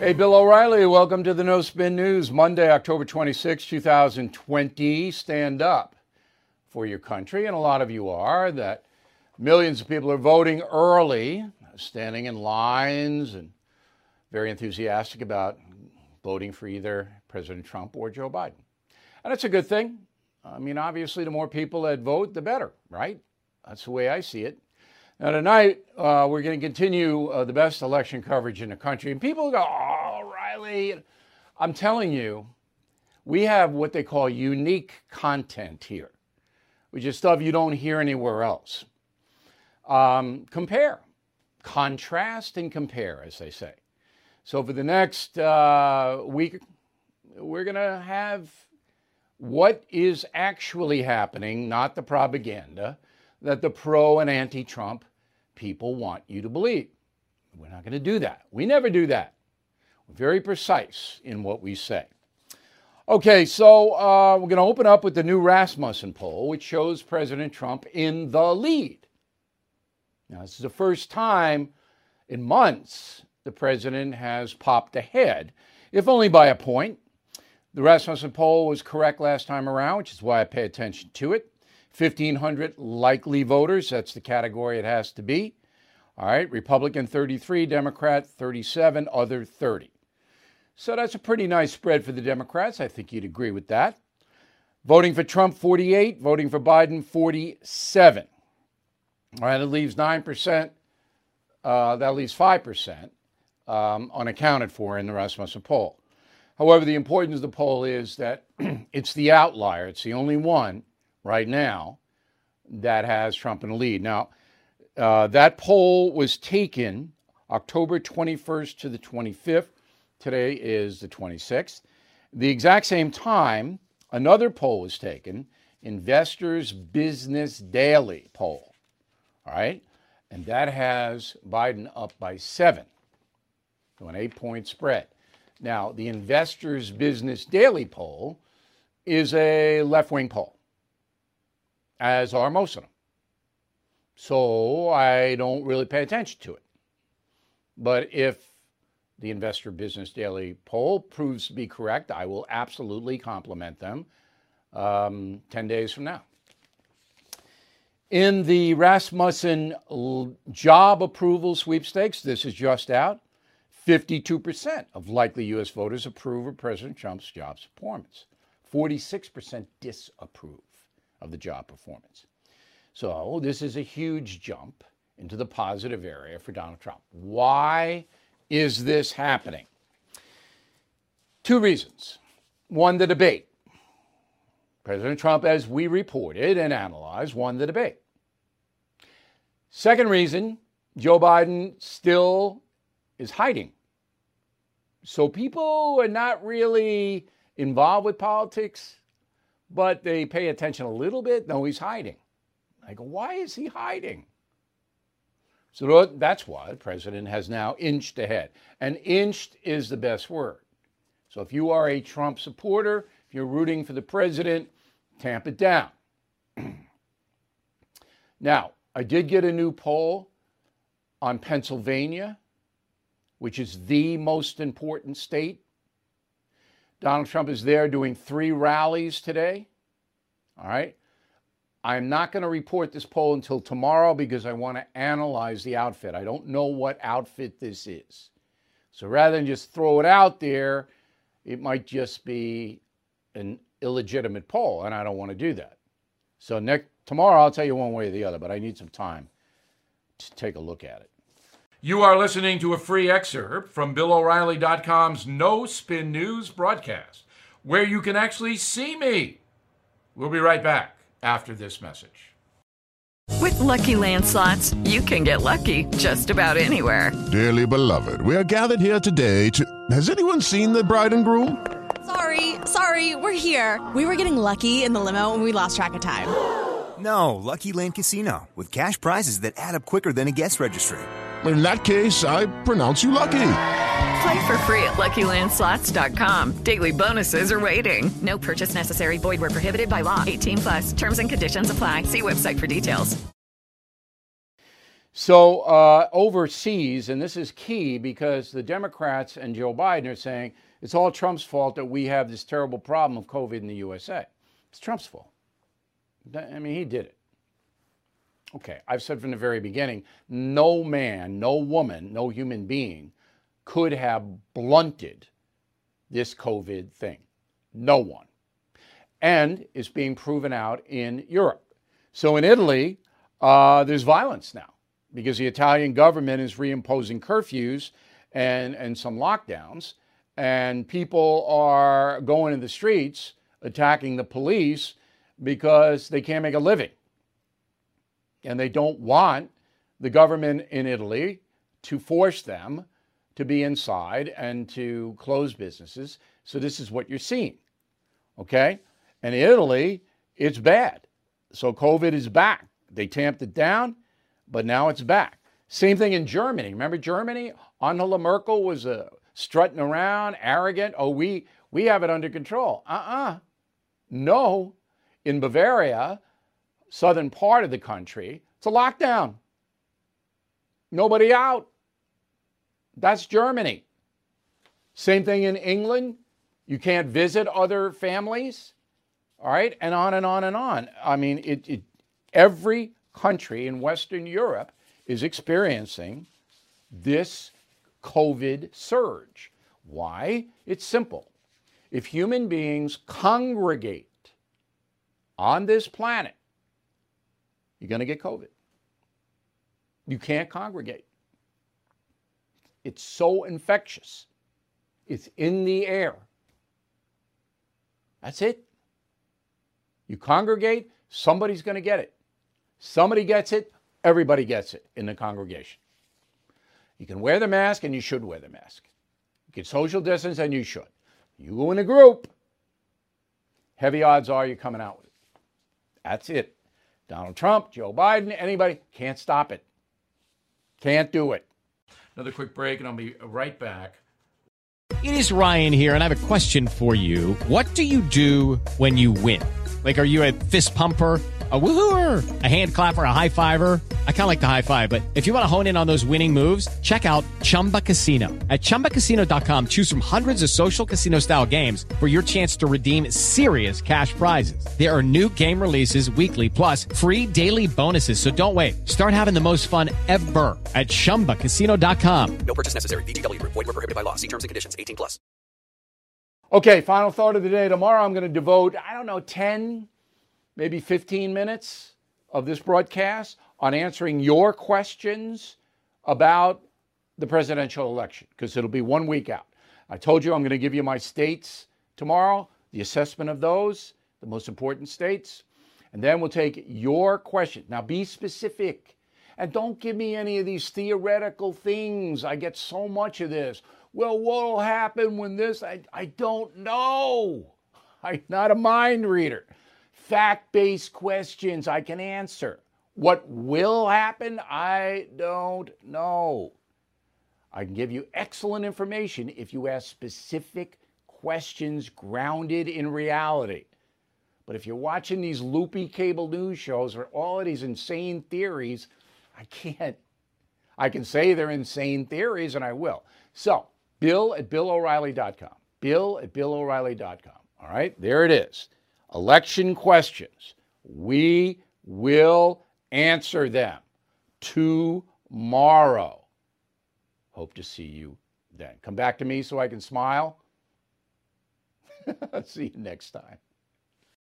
Hey, Bill O'Reilly, welcome to the No Spin News. Monday, October 26, 2020. Stand up for your country, and a lot of you are. That millions of people are voting early, standing in lines, and very enthusiastic about voting for either President Trump or Joe Biden. And it's a good thing. I mean, obviously, the more people that vote, the better, right? That's the way I see it. Now, tonight, we're going to continue the best election coverage in the country. And people go, oh, O'Reilly. I'm telling you, we have what they call unique content here, which is stuff you don't hear anywhere else. Compare, contrast, and compare, as they say. So for the next week, we're going to have what is actually happening, not the propaganda that the pro and anti-Trump people want you to believe. We're not going to do that. We never do that. We're very precise in what we say. Okay, so we're going to open up with the new Rasmussen poll, which shows President Trump in the lead. Now, this is the first time in months the president has popped ahead, if only by a point. The Rasmussen poll was correct last time around, which is why I pay attention to it. 1,500 likely voters, that's the category it has to be. All right, Republican 33, Democrat 37, other 30. So that's a pretty nice spread for the Democrats. I think you'd agree with that. Voting for Trump, 48. Voting for Biden, 47. All right, that leaves 9%. That leaves 5% unaccounted for in the Rasmussen poll. However, the importance of the poll is that it's the outlier. It's the only one right now that has Trump in the lead. Now, that poll was taken October 21st to the 25th. Today is the 26th. The exact same time, another poll was taken, Investors Business Daily poll. All right? And that has Biden up by 7, so an 8-point spread. Now, the Investors Business Daily poll is a left-wing poll, as are most of them. So I don't really pay attention to it. But if the Investor Business Daily poll proves to be correct, I will absolutely compliment them 10 days from now. In the Rasmussen job approval sweepstakes, this is just out, 52% of likely U.S. voters approve of President Trump's job performance. 46% disapprove of the job performance. So this is a huge jump into the positive area for Donald Trump. Why is this happening? Two reasons. One, the debate. President Trump, as we reported and analyzed, won the debate. Second reason, Joe Biden still is hiding. So people are not really involved with politics, but they pay attention a little bit. No, he's hiding. I go, why is he hiding? So that's why the president has now inched ahead. And inched is the best word. So if you are a Trump supporter, if you're rooting for the president, tamp it down. Now, I did get a new poll on Pennsylvania, which is the most important state. Donald Trump is there doing 3 rallies today. All right. I'm not going to report this poll until tomorrow because I want to analyze the outfit. I don't know what outfit this is. So rather than just throw it out there, it might just be an illegitimate poll, and I don't want to do that. So tomorrow I'll tell you one way or the other, but I need some time to take a look at it. You are listening to a free excerpt from BillO'Reilly.com's No Spin News broadcast, where you can actually see me. We'll be right back after this message. With Lucky Land Slots, you can get lucky just about anywhere. Dearly beloved, we are gathered here today to... Has anyone seen the bride and groom? Sorry, we're here. We were getting lucky in the limo and we lost track of time. No, Lucky Land Casino, with cash prizes that add up quicker than a guest registry. In that case, I pronounce you lucky. Play for free at LuckyLandSlots.com. Daily bonuses are waiting. No purchase necessary. Void where prohibited by law. 18+. Terms and conditions apply. See website for details. So overseas, and this is key because the Democrats and Joe Biden are saying it's all Trump's fault that we have this terrible problem of COVID in the USA. It's Trump's fault. I mean, he did it. Okay, I've said from the very beginning, no man, no woman, no human being could have blunted this COVID thing. No one. And it's being proven out in Europe. So in Italy, there's violence now because the Italian government is reimposing curfews and some lockdowns, and people are going in the streets attacking the police because they can't make a living. And they don't want the government in Italy to force them to be inside and to close businesses. So this is what you're seeing, okay? And in Italy, it's bad. So COVID is back. They tamped it down, but now it's back. Same thing in Germany. Remember Germany? Angela Merkel was strutting around, arrogant. Oh, we have it under control. No. In Bavaria, southern part of the country, it's a lockdown. Nobody out. That's Germany. Same thing in England. You can't visit other families. All right, and on and on and on. I mean, every country in Western Europe is experiencing this COVID surge. Why? It's simple. If human beings congregate on this planet, you're going to get COVID. You can't congregate. It's so infectious. It's in the air. That's it. You congregate, somebody's going to get it. Somebody gets it, everybody gets it in the congregation. You can wear the mask, and you should wear the mask. You can social distance, and you should. You go in a group, heavy odds are you're coming out with it. That's it. Donald Trump, Joe Biden, anybody, can't stop it. Can't do it. Another quick break, and I'll be right back. It is Ryan here, and I have a question for you. What do you do when you win? Like, are you a fist pumper, a woohooer, a hand clapper, a high fiver? I kind of like the high five, but if you want to hone in on those winning moves, check out Chumba Casino. At ChumbaCasino.com, choose from hundreds of social casino-style games for your chance to redeem serious cash prizes. There are new game releases weekly, plus free daily bonuses, so don't wait. Start having the most fun ever at ChumbaCasino.com. No purchase necessary. VGW. Void where prohibited by law. See terms and conditions. 18+. Okay, final thought of the day. Tomorrow I'm going to devote, 10, maybe 15 minutes of this broadcast on answering your questions about the presidential election, because it'll be 1 week out. I told you I'm going to give you my states tomorrow, the assessment of those, the most important states, and then we'll take your questions. Now be specific, and don't give me any of these theoretical things. I get so much of this. Well, what will happen when this? I don't know. I'm not a mind reader. Fact-based questions I can answer. What will happen? I don't know. I can give you excellent information if you ask specific questions grounded in reality. But if you're watching these loopy cable news shows or all of these insane theories, I can't. I can say they're insane theories, and I will. So, Bill@BillO'Reilly.com. Bill@BillO'Reilly.com. All right, there it is. Election questions. We will answer them tomorrow. Hope to see you then. Come back to me so I can smile. See you next time.